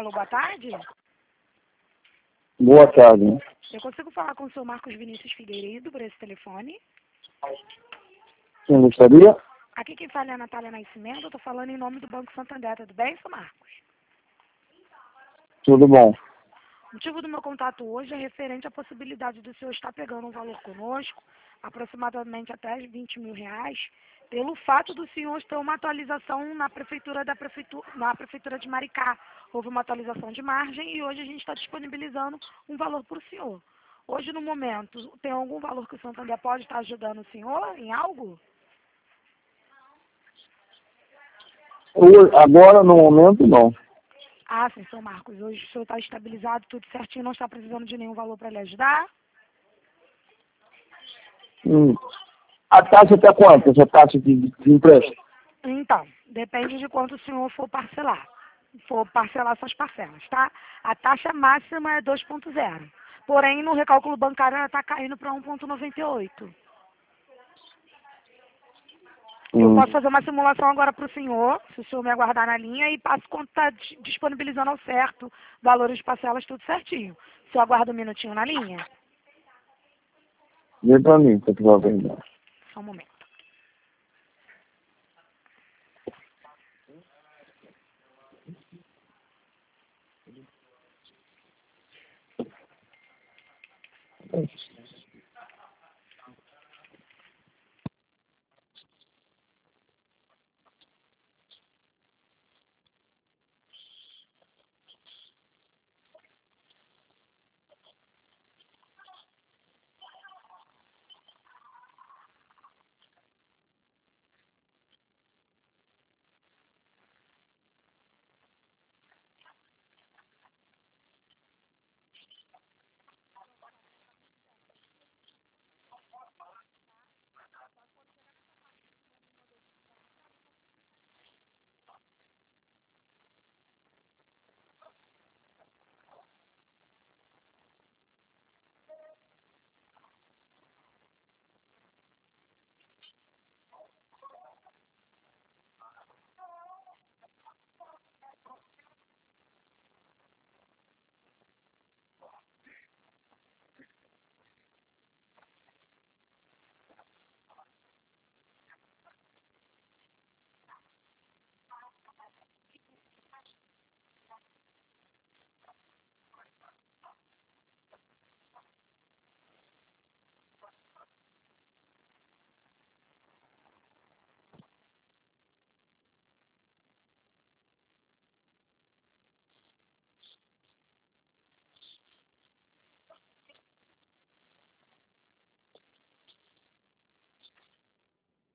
Alô, boa tarde. Boa tarde. Eu consigo falar com o senhor Marcos Vinícius Figueiredo por esse telefone? Quem gostaria? Aqui quem fala é a Natália Nascimento, eu estou falando em nome do Banco Santander, tudo bem, senhor Marcos? Tudo bom. O motivo do meu contato hoje é referente à possibilidade do senhor estar pegando um valor conosco, aproximadamente até R$ 20.000, pelo fato do senhor ter uma atualização na prefeitura de Maricá. Houve uma atualização de margem e hoje a gente está disponibilizando um valor para o senhor. Hoje, no momento, tem algum valor que o Santander pode estar ajudando o senhor em algo? Agora, no momento, não. Ah, sim, senhor Marcos. Hoje o senhor está estabilizado, tudo certinho, não está precisando de nenhum valor para lhe ajudar? A taxa está quanto? Essa taxa de empréstimo? Então, depende de quanto o senhor for parcelar. For parcelar suas parcelas, tá? A taxa máxima é 2,0. Porém, no recálculo bancário ela está caindo para 1,98. Eu posso fazer uma simulação agora para o senhor, se o senhor me aguardar na linha, e passo quanto está disponibilizando ao certo, valores de parcelas, tudo certinho. O senhor aguarda um minutinho na linha? Vê para mim, se tu vai vender. Só um momento.